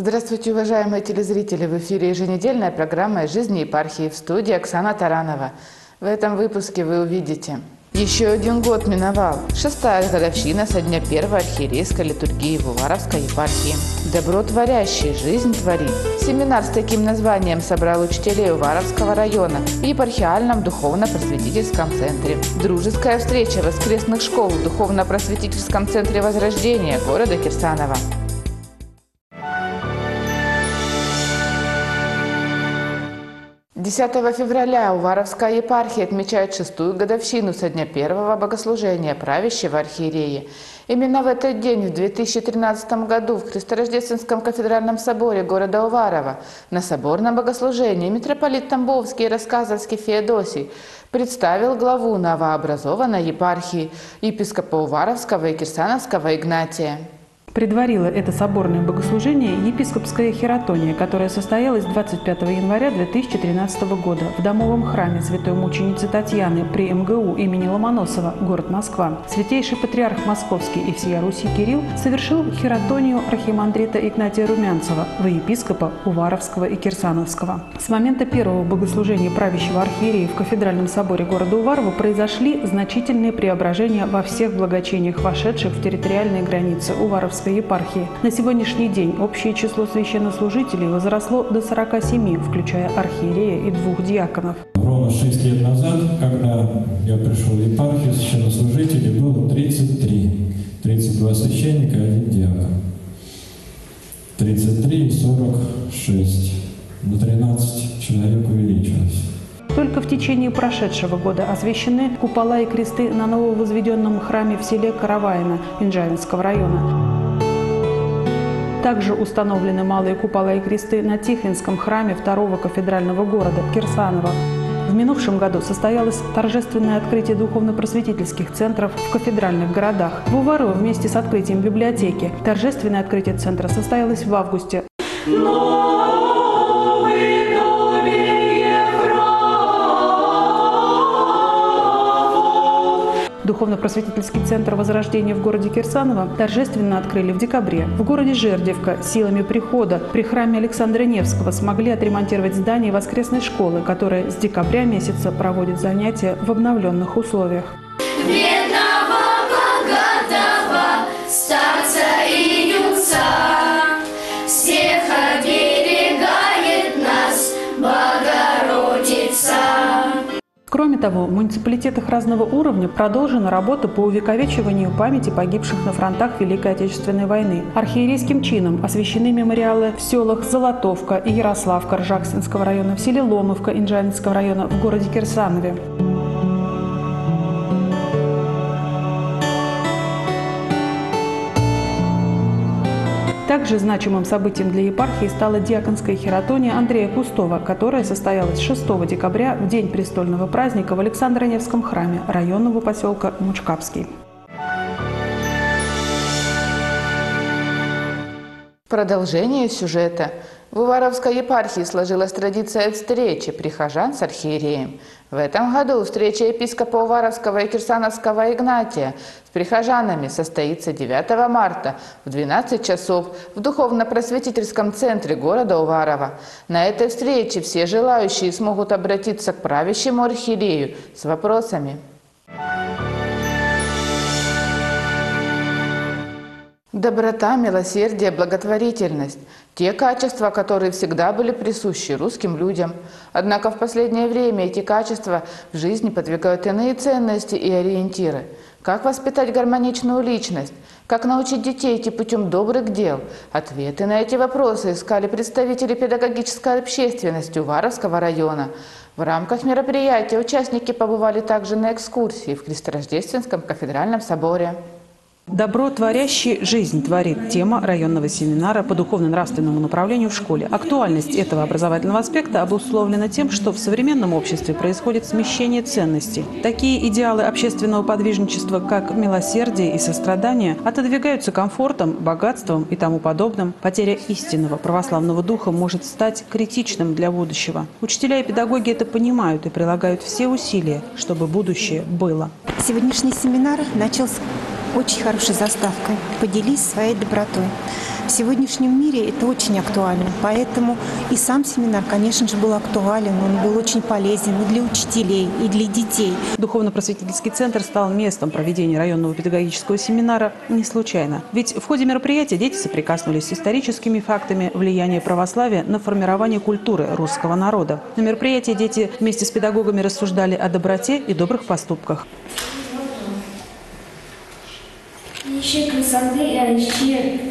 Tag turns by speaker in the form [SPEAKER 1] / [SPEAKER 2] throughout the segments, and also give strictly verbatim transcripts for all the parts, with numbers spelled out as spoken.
[SPEAKER 1] Здравствуйте, уважаемые телезрители! В эфире еженедельная программа из жизни епархии, в студии Оксана Таранова. В этом выпуске вы увидите: еще один год миновал. Шестая годовщина со дня первой архиерейской литургии в Уваровской епархии. Добро творящий, жизнь творит. Семинар с таким названием собрал учителей Уваровского района в епархиальном духовно-просветительском центре. Дружеская встреча воскресных школ в духовно-просветительском центре Возрождения города Кирсанова. десятого февраля Уваровская епархия отмечает шестую годовщину со дня первого богослужения правящего архиерея. Именно в этот день, в две тысячи тринадцатом году, в Христорождественском кафедральном соборе города Уварова на соборном богослужении митрополит Тамбовский и Рассказовский Феодосий представил главу новообразованной епархии епископа Уваровского и Кирсановского Игнатия.
[SPEAKER 2] Предварило это соборное богослужение епископская хератония, которая состоялась двадцать пятого января две тысячи тринадцатого года в домовом храме святой мученицы Татьяны при эм гэ у имени Ломоносова, город Москва. Святейший патриарх Московский и всея Руси Кирилл совершил хератонию архимандрита Игнатия Румянцева во епископа Уваровского и Кирсановского. С момента первого богослужения правящего архиерея в кафедральном соборе города Уварова произошли значительные преображения во всех благочениях, вошедших в территориальные границы Уваровской епархии. На сегодняшний день общее число священнослужителей возросло до сорока семи, включая архиерея и двух диаконов.
[SPEAKER 3] Ровно шесть лет назад, когда я пришел в епархию, священнослужителей было тридцать три. тридцать два священника и один диакон. тридцать три и сорок шесть. На тринадцать человек увеличилось.
[SPEAKER 2] Только в течение прошедшего года освящены купола и кресты на нововозведенном храме в селе Караваино Инжавинского района. Также установлены малые купола и кресты на Тихвинском храме второго кафедрального города Кирсанова. В минувшем году состоялось торжественное открытие духовно-просветительских центров в кафедральных городах. В Уварово вместе с открытием библиотеки торжественное открытие центра состоялось в августе. Духовно-просветительский центр Возрождения в городе Кирсаново торжественно открыли в декабре. В городе Жердевка силами прихода при храме Александра Невского смогли отремонтировать здание воскресной школы, которая с декабря месяца проводит занятия в обновленных условиях.
[SPEAKER 4] Бедного, богатого, старца и юнца, всех оберегает нас Богородица.
[SPEAKER 2] Кроме того, в муниципалитетах разного уровня продолжена работа по увековечиванию памяти погибших на фронтах Великой Отечественной войны. Архиерейским чином освящены мемориалы в селах Золотовка и Ярославка Ржакстинского района, в селе Ломовка Инжавинского района, в городе Кирсанове. Также значимым событием для епархии стала диаконская хератония Андрея Кустова, которая состоялась шестого декабря в день престольного праздника в Александро-Невском храме районного поселка Мучкапский.
[SPEAKER 1] Продолжение сюжета. В Уваровской епархии сложилась традиция встречи прихожан с архиереем. В этом году встреча епископа Уваровского и Кирсановского Игнатия с прихожанами состоится девятого марта в двенадцать часов в духовно-просветительском центре города Уварова. На этой встрече все желающие смогут обратиться к правящему архиерею с вопросами. Доброта, милосердие, благотворительность – те качества, которые всегда были присущи русским людям. Однако в последнее время эти качества в жизни подвигают иные ценности и ориентиры. Как воспитать гармоничную личность? Как научить детей идти путем добрых дел? Ответы на эти вопросы искали представители педагогической общественности Уваровского района. В рамках мероприятия участники побывали также на экскурсии в Христорождественском кафедральном соборе.
[SPEAKER 2] «Добро творящий, жизнь творит» – тема районного семинара по духовно-нравственному направлению в школе. Актуальность этого образовательного аспекта обусловлена тем, что в современном обществе происходит смещение ценностей. Такие идеалы общественного подвижничества, как милосердие и сострадание, отодвигаются комфортом, богатством и тому подобным. Потеря истинного православного духа может стать критичным для будущего. Учителя и педагоги это понимают и прилагают все усилия, чтобы будущее было.
[SPEAKER 5] Сегодняшний семинар начался очень хорошей заставкой «Поделись своей добротой». В сегодняшнем мире это очень актуально, поэтому и сам семинар, конечно же, был актуален, он был очень полезен и для учителей, и для детей.
[SPEAKER 2] Духовно-просветительский центр стал местом проведения районного педагогического семинара не случайно. Ведь в ходе мероприятия дети соприкоснулись с историческими фактами влияния православия на формирование культуры русского народа. На мероприятии дети вместе с педагогами рассуждали о доброте и добрых поступках.
[SPEAKER 6] Ищи красоты, а ищи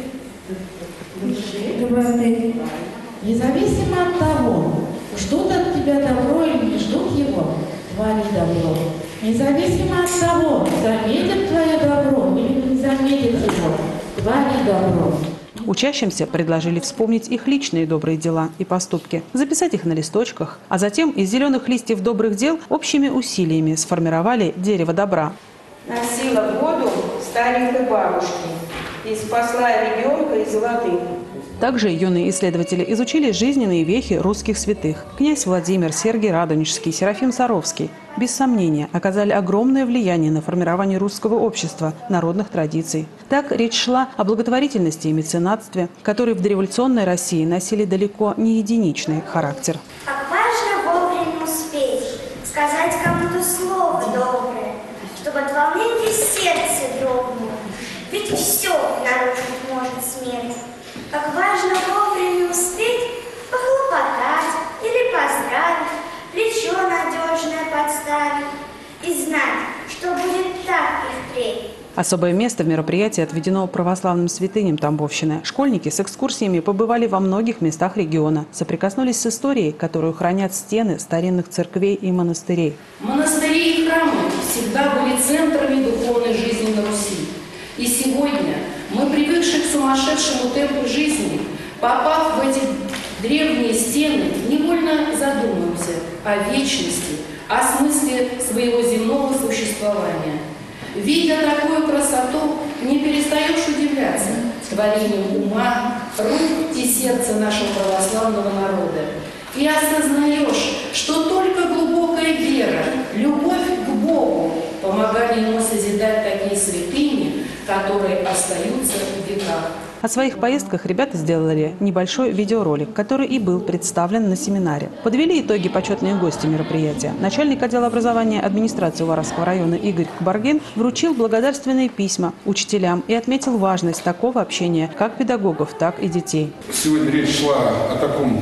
[SPEAKER 6] доброты.
[SPEAKER 7] Независимо от того, ждут от тебя добро или не ждут его, твори добро. Независимо от того, заметят твое добро или не заметят его, твори добро.
[SPEAKER 2] Учащимся предложили вспомнить их личные добрые дела и поступки, записать их на листочках, а затем из зеленых листьев добрых дел общими усилиями сформировали дерево добра.
[SPEAKER 8] Носила воду старенькой бабушки и спасла ребенка из воды.
[SPEAKER 2] Также юные исследователи изучили жизненные вехи русских святых. Князь Владимир, Сергий Радонежский, Серафим Саровский без сомнения оказали огромное влияние на формирование русского общества, народных традиций. Так речь шла о благотворительности и меценатстве, которые в дореволюционной России носили далеко не единичный характер.
[SPEAKER 4] Как важно вовремя успеть сказать кому-то слово доброе, чтобы от волнения сердце дрогнуло. Ведь все нарушить может смерть. Как важно вовремя успеть похлопотать или поздравить, плечо надежное подставить и знать, что будет так и впредь.
[SPEAKER 2] Особое место в мероприятии отведено православным святыням Тамбовщины. Школьники с экскурсиями побывали во многих местах региона, соприкоснулись с историей, которую хранят стены старинных церквей и монастырей.
[SPEAKER 9] Монастыри и храмы всегда были центрами духовной жизни на Руси. И сегодня мы, привыкшие к сумасшедшему темпу жизни, попав в эти древние стены, невольно задумаемся о вечности, о смысле своего земного существования. Видя такую красоту, не перестаешь удивляться творением ума, рук и сердца нашего православного народа. И осознаешь, что только глубокая вера, любовь к Богу помогали ему созидать такие святыни, которые остаются в веках.
[SPEAKER 2] О своих поездках ребята сделали небольшой видеоролик, который и был представлен на семинаре. Подвели итоги почетные гости мероприятия. Начальник отдела образования администрации Уваровского района Игорь Кабаргин вручил благодарственные письма учителям и отметил важность такого общения как педагогов, так и детей.
[SPEAKER 10] Сегодня речь шла о таком,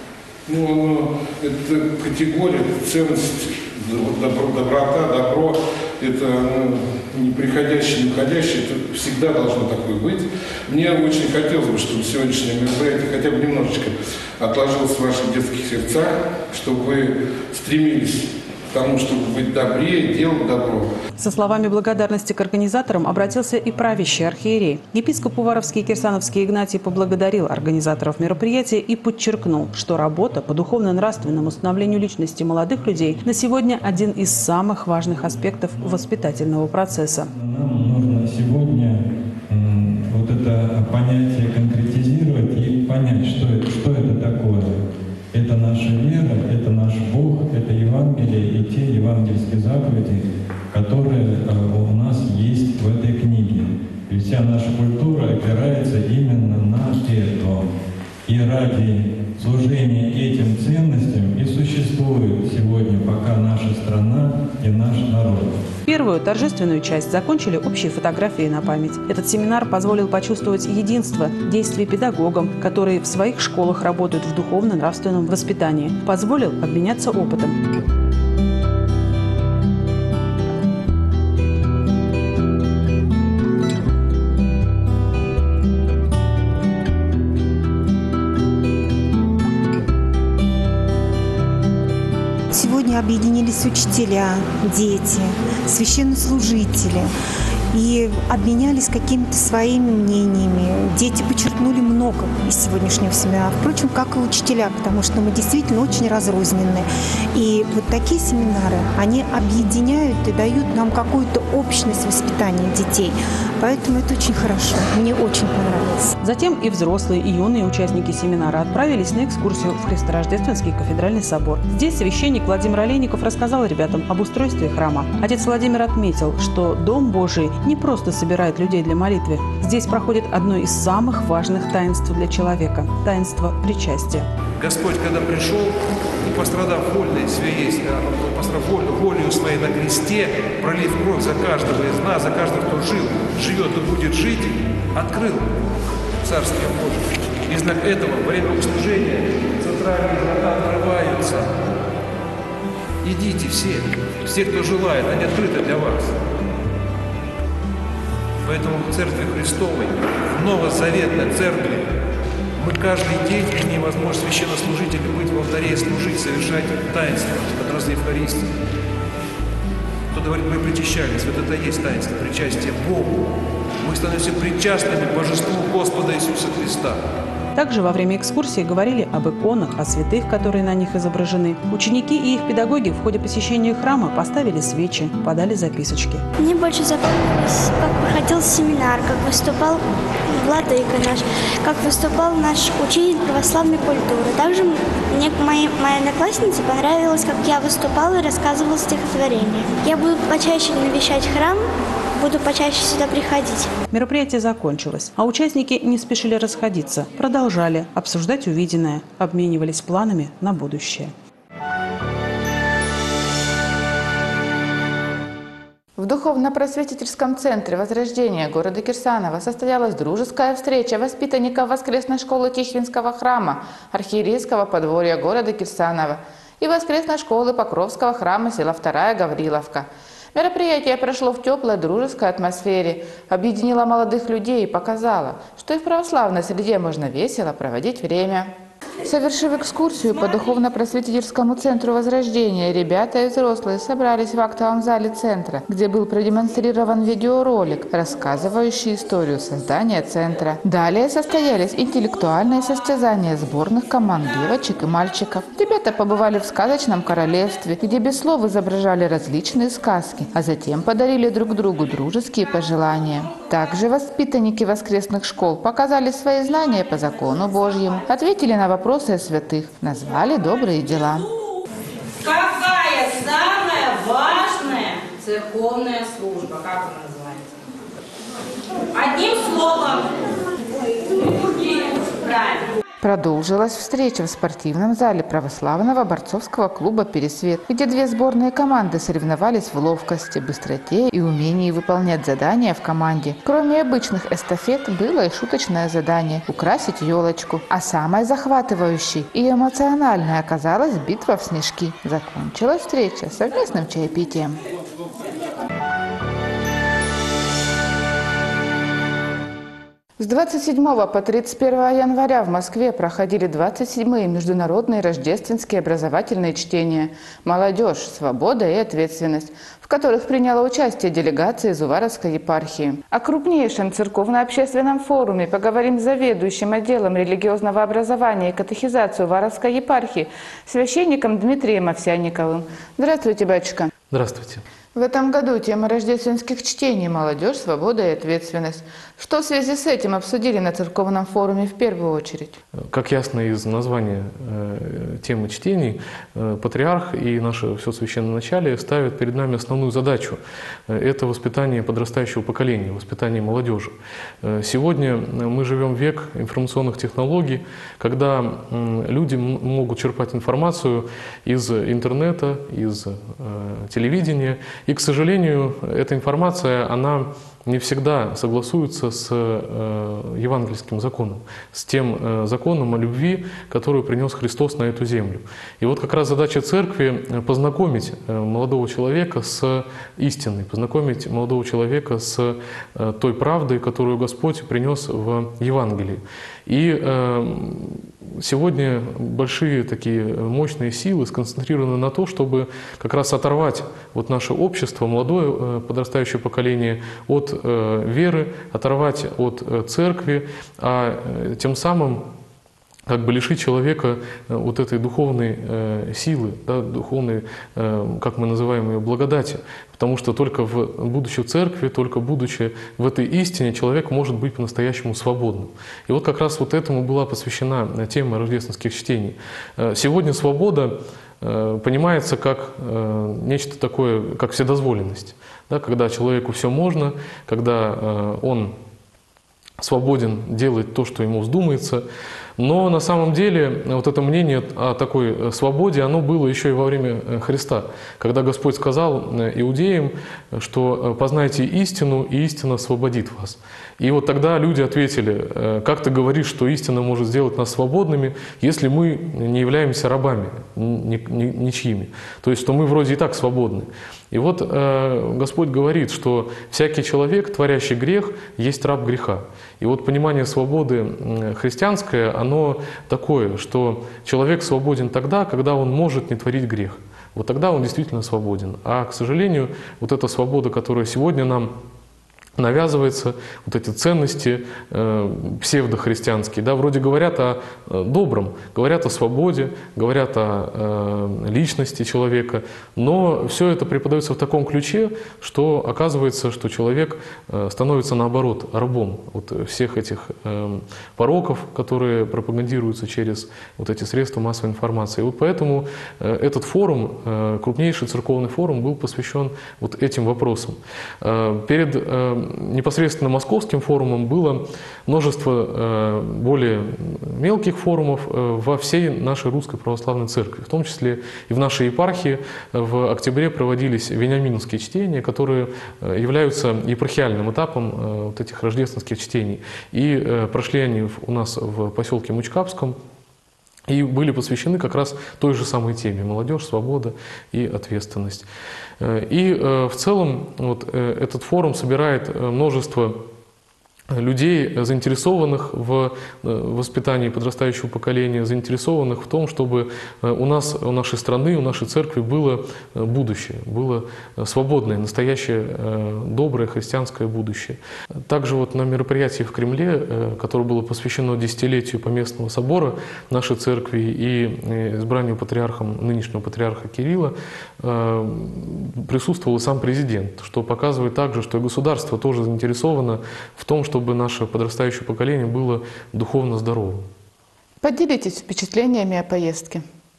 [SPEAKER 10] ну, это категория, ценность, добро, доброта, добро. Это ну, не приходящее, не уходящее, это всегда должно такое быть. Мне очень хотелось бы, чтобы сегодняшнее мероприятие хотя бы немножечко отложилось в ваших детских сердцах, чтобы вы стремились к тому, чтобы быть добрее, делать добро.
[SPEAKER 2] Со словами благодарности к организаторам обратился и правящий архиерей. Епископ Уваровский и Кирсановский Игнатий поблагодарил организаторов мероприятия и подчеркнул, что работа по духовно-нравственному становлению личности молодых людей на сегодня один из самых важных аспектов воспитательного процесса.
[SPEAKER 3] Нам нужно сегодня вот это понятие конкретизировать и понять, что это, что это такое. Это наша вера, это наш Бог, это Евангелие и те евангельские заповеди, которые у нас есть в этой книге. И вся наша культура опирается именно на это. И ради служения этим ценностям и существует сегодня пока наша страна и наш народ.
[SPEAKER 2] Первую торжественную часть закончили общей фотографией на память. Этот семинар позволил почувствовать единство действий педагогам, которые в своих школах работают в духовно-нравственном воспитании. Позволил обменяться опытом.
[SPEAKER 5] Сегодня объединились учителя, дети, священнослужители и обменялись какими-то своими мнениями. Дети подчеркнули много из сегодняшнего семинара, впрочем, как и учителя, потому что мы действительно очень разрознены. И вот такие семинары, они объединяют и дают нам какую-то общность воспитания детей. Поэтому это очень хорошо. Мне очень понравилось.
[SPEAKER 2] Затем и взрослые, и юные участники семинара отправились на экскурсию в Христорождественский кафедральный собор. Здесь священник Владимир Олейников рассказал ребятам об устройстве храма. Отец Владимир отметил, что Дом Божий не просто собирает людей для молитвы. Здесь проходит одно из самых важных таинств для человека – таинство причастия.
[SPEAKER 11] Господь, когда пришел, и пострадав волей своей, пострадав волею своей на кресте, пролив кровь за каждого из нас, за каждого, кто жил, живет и будет жить, открыл Царствие Божие. И знак этого во время богослужения центральные врата открываются. Идите все, все, кто желает, они открыты для вас. Поэтому в Церкви Христовой, в Новозаветной Церкви, мы каждый день имеем возможность священнослужителю быть в алтаре, служить, совершать таинство, как раз Евхаристии. Кто-то говорит, мы причащались, вот это и есть таинство причастия Богу. Мы становимся причастными к Божеству Господа Иисуса Христа.
[SPEAKER 2] Также во время экскурсии говорили об иконах, о святых, которые на них изображены. Ученики и их педагоги в ходе посещения храма поставили свечи, подали записочки.
[SPEAKER 4] Мне больше запомнилось, как проходил семинар, как выступал владыка наш, как выступал наш учитель православной культуры. Также мне, моей, моей однокласснице понравилось, как я выступала и рассказывала стихотворение. Я буду почаще навещать храм, буду почаще сюда приходить.
[SPEAKER 2] Мероприятие закончилось, а участники не спешили расходиться, продолжали обсуждать увиденное, обменивались планами на будущее.
[SPEAKER 1] В Духовно-просветительском центре Возрождения города Кирсанова состоялась дружеская встреча воспитанников воскресной школы Тихвинского храма архиерейского подворья города Кирсанова и воскресной школы Покровского храма села Вторая Гавриловка. Мероприятие прошло в теплой дружеской атмосфере, объединило молодых людей и показало, что и в православной среде можно весело проводить время. Совершив экскурсию по Духовно-просветительскому центру Возрождения, ребята и взрослые собрались в актовом зале центра, где был продемонстрирован видеоролик, рассказывающий историю создания центра. Далее состоялись интеллектуальные состязания сборных команд девочек и мальчиков. Ребята побывали в сказочном королевстве, где без слов изображали различные сказки, а затем подарили друг другу дружеские пожелания. Также воспитанники воскресных школ показали свои знания по закону Божьему, ответили на вопросы о святых, назвали добрые дела.
[SPEAKER 12] Какая самая важная церковная служба? Как она называется? Одним словом. Правильно.
[SPEAKER 1] Продолжилась встреча в спортивном зале православного борцовского клуба «Пересвет», где две сборные команды соревновались в ловкости, быстроте и умении выполнять задания в команде. Кроме обычных эстафет было и шуточное задание – украсить елочку. А самой захватывающей и эмоциональной оказалась битва в снежки. Закончилась встреча совместным чаепитием. С двадцать седьмого по тридцать первое января в Москве проходили двадцать седьмые международные рождественские образовательные чтения «Молодежь. Свобода и ответственность», в которых приняла участие делегация из Уваровской епархии. О крупнейшем церковно-общественном форуме поговорим с заведующим отделом религиозного образования и катехизации Уваровской епархии, священником Дмитрием Овсянниковым. Здравствуйте, батюшка.
[SPEAKER 13] Здравствуйте.
[SPEAKER 1] В этом году тема рождественских чтений «Молодежь, свобода и ответственность». Что в связи с этим обсудили на церковном форуме в первую очередь?
[SPEAKER 13] Как ясно из названия э, темы чтений, э, патриарх и наше все священноначалие ставят перед нами основную задачу. Э, это воспитание подрастающего поколения, воспитание молодежи. Э, сегодня мы живем в век информационных технологий, когда э, люди могут черпать информацию из интернета, из э, телевидения. И, к сожалению, эта информация, она не всегда согласуется с э, евангельским законом, с тем э, законом о любви, которую принес Христос на эту землю. И вот как раз задача церкви – познакомить э, молодого человека с истиной, познакомить молодого человека с э, той правдой, которую Господь принес в Евангелии. И э, сегодня большие такие мощные силы сконцентрированы на том, чтобы как раз оторвать вот наше общество, молодое э, подрастающее поколение от э, веры, оторвать от э, церкви, а э, тем самым как бы лишить человека вот этой духовной э, силы, да, духовной, э, как мы называем ее, благодати. Потому что только в, будучи в церкви, только будучи в этой истине, человек может быть по-настоящему свободным. И вот как раз вот этому была посвящена тема рождественских чтений. Сегодня свобода понимается как нечто такое, как вседозволенность. Да, когда человеку все можно, когда он свободен делать то, что ему вздумается. Но на самом деле вот это мнение о такой свободе, оно было еще и во время Христа, когда Господь сказал иудеям, что познайте истину, и истина освободит вас. И вот тогда люди ответили: как ты говоришь, что истина может сделать нас свободными, если мы не являемся рабами ничьими? То есть, что мы вроде и так свободны. И вот э, Господь говорит, что всякий человек, творящий грех, есть раб греха. И вот понимание свободы христианское, оно такое, что человек свободен тогда, когда он может не творить грех. Вот тогда он действительно свободен. А, к сожалению, вот эта свобода, которая сегодня нам навязывается, вот эти ценности э, псевдохристианские, да, вроде говорят о э, добром, говорят о свободе, говорят о э, личности человека, но все это преподается в таком ключе, что оказывается, что человек э, становится наоборот рабом вот всех этих э, пороков, которые пропагандируются через вот эти средства массовой информации. И вот поэтому э, этот форум, э, крупнейший церковный форум, был посвящен вот этим вопросам. Э, перед э, непосредственно московским форумом было множество более мелких форумов во всей нашей Русской Православной Церкви. В том числе и в нашей епархии в октябре проводились вениаминовские чтения, которые являются епархиальным этапом вот этих рождественских чтений. И прошли они у нас в поселке Мучкапском, и были посвящены как раз той же самой теме — молодежь, свобода и ответственность. И в целом вот этот форум собирает множество людей, заинтересованных в воспитании подрастающего поколения, заинтересованных в том, чтобы у нас, у нашей страны, у нашей церкви было будущее, было свободное, настоящее, доброе христианское будущее. Также вот на мероприятии в Кремле, которое было посвящено десятилетию Поместного собора нашей церкви и избранию патриархом, нынешнего патриарха Кирилла, присутствовал и сам президент, что показывает также, что и государство тоже заинтересовано в том, что чтобы наше подрастающее поколение было духовно здоровым.
[SPEAKER 1] Поделитесь впечатлениями о поездке.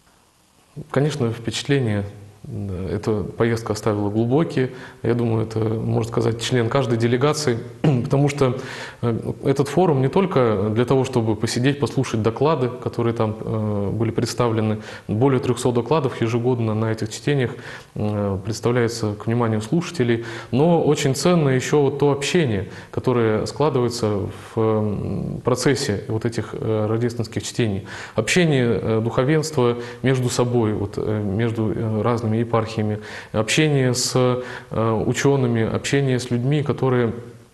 [SPEAKER 13] Конечно, впечатления эта поездка оставила глубокие. Я думаю, это, можно сказать, член каждой делегации, потому что этот форум не только для того, чтобы посидеть, послушать доклады, которые там были представлены. Более трехсот докладов ежегодно на этих чтениях представляется к вниманию слушателей, но очень ценно еще вот то общение, которое складывается в процессе вот этих рождественских чтений. Общение духовенства между собой, вот, между разными епархиями, общение с учеными, общение с людьми, которые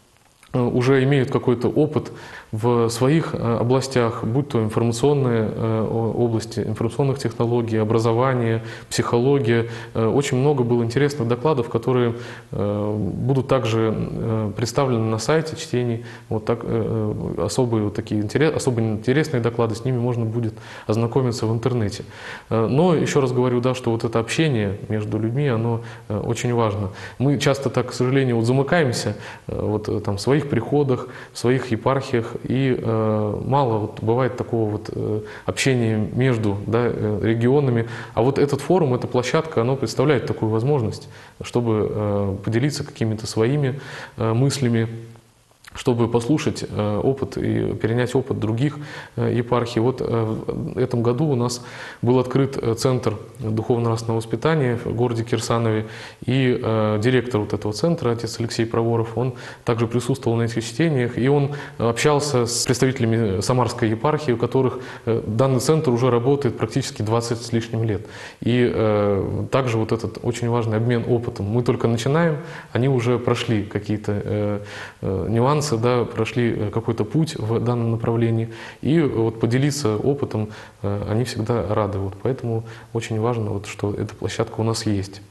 [SPEAKER 13] уже имеют какой-то опыт в своих областях, будь то информационные области, информационных технологий, образование, психология. Очень много было интересных докладов, которые будут также представлены на сайте чтений. Вот так, особые, вот такие, особо интересные доклады, с ними можно будет ознакомиться в интернете. Но еще раз говорю, да, что вот это общение между людьми, оно очень важно. Мы часто так, к сожалению, вот замыкаемся вот, там, в своих приходах, в своих епархиях, и э, мало вот, бывает такого вот, э, общения между, да, э, регионами. А вот этот форум, эта площадка, она представляет такую возможность, чтобы э, поделиться какими-то своими э, мыслями, чтобы послушать э, опыт и перенять опыт других э, епархий. Вот э, в этом году у нас был открыт Центр духовно-нравственного воспитания в городе Кирсанове, и э, директор вот этого центра, отец Алексей Проворов, он также присутствовал на этих чтениях, и он общался с представителями Самарской епархии, у которых э, данный центр уже работает практически двадцать с лишним лет. И э, также вот этот очень важный обмен опытом. Мы только начинаем, они уже прошли какие-то э, э, нюансы, да, прошли какой-то путь в данном направлении, и вот поделиться опытом они всегда рады. Вот поэтому очень важно, вот, что эта площадка у нас есть.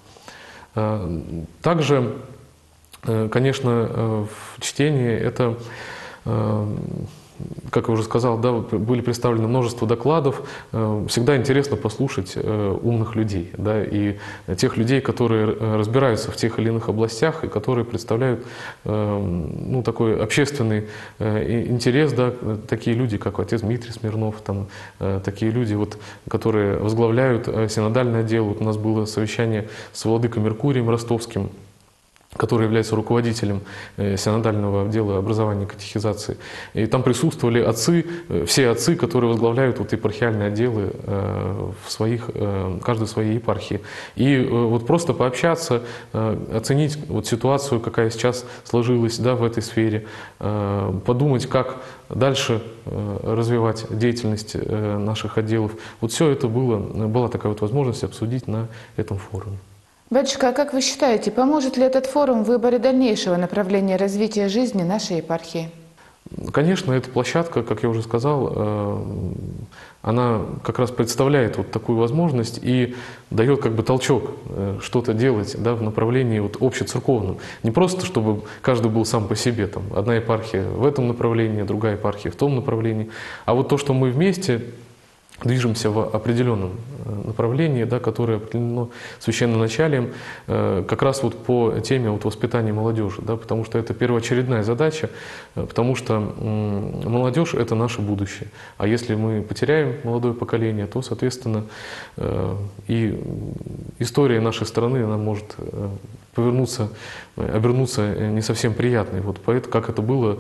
[SPEAKER 13] Также, конечно, в чтении это как я уже сказал, да, были представлены множество докладов. Всегда интересно послушать умных людей, да, и тех людей, которые разбираются в тех или иных областях и которые представляют ну, такой общественный интерес, да, такие люди, как отец Дмитрий Смирнов, там, такие люди, вот, которые возглавляют синодальный отдел. Вот у нас было совещание с владыкой Меркурием Ростовским, который является руководителем синодального отдела образования и катехизации. И там присутствовали отцы, все отцы, которые возглавляют вот епархиальные отделы в своих, каждой своей епархии. И вот просто пообщаться, оценить вот ситуацию, какая сейчас сложилась, да, в этой сфере, подумать, как дальше развивать деятельность наших отделов. Вот все это было, была такая вот возможность обсудить на этом форуме.
[SPEAKER 1] Батюшка, а как вы считаете, поможет ли этот форум в выборе дальнейшего направления развития жизни нашей епархии?
[SPEAKER 13] Конечно, эта площадка, как я уже сказал, она как раз представляет вот такую возможность и дает как бы толчок что-то делать, да, в направлении вот общецерковном. Не просто, чтобы каждый был сам по себе, там, одна епархия в этом направлении, другая епархия в том направлении, а вот то, что мы вместе движемся в определенном направлении, да, которое определено священноначалием, как раз вот по теме вот воспитания молодежи, да, потому что это первоочередная задача, потому что молодежь — это наше будущее. А если мы потеряем молодое поколение, то, соответственно, и история нашей страны, она может повернуться, обернуться не совсем приятной. Вот поэтому, как это было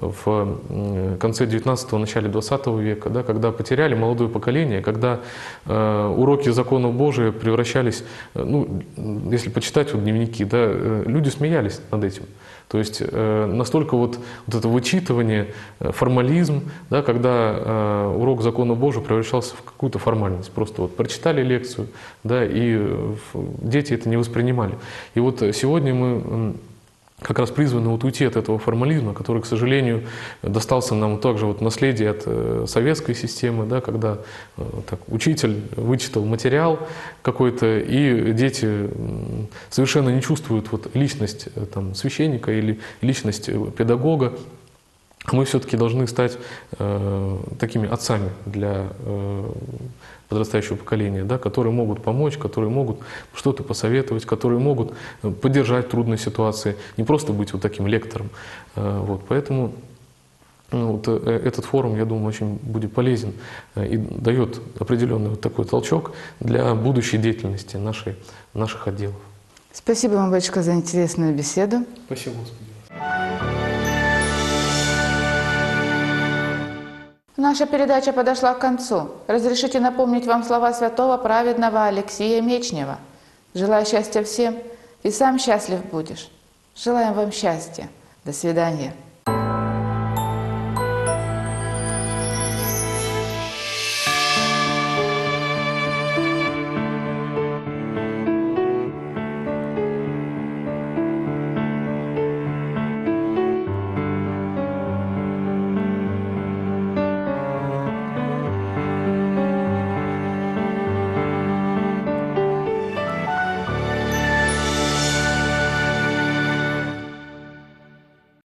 [SPEAKER 13] в конце девятнадцатого, начале двадцатого века, да, когда потеряли молодое поколение, когда э, уроки закона Божия превращались, ну, если почитать вот дневники, да, люди смеялись над этим. То есть э, настолько вот, вот это вычитывание, формализм, да, когда э, урок закона Божия превращался в какую-то формальность. Просто вот прочитали лекцию, да, и э, дети это не воспринимали. И вот сегодня мы как раз призваны вот уйти от этого формализма, который, к сожалению, достался нам также вот наследие от э, советской системы, да, когда э, так, учитель вычитал материал какой-то, и дети э, совершенно не чувствуют вот личность э, там, священника или личность педагога. Мы все-таки должны стать э, такими отцами для э, подрастающего поколения, да, которые могут помочь, которые могут что-то посоветовать, которые могут поддержать в трудной ситуации, не просто быть вот таким лектором. Э, вот, поэтому ну, вот, э, этот форум, я думаю, очень будет полезен э, и дает определенный вот такой толчок для будущей деятельности нашей, наших отделов.
[SPEAKER 1] Спасибо вам, батюшка, за интересную беседу.
[SPEAKER 13] Спасибо, Господи.
[SPEAKER 1] Наша передача подошла к концу. Разрешите напомнить вам слова святого праведного Алексия Мечнева. Желаю счастья всем, и сам счастлив будешь. Желаем вам счастья. До свидания.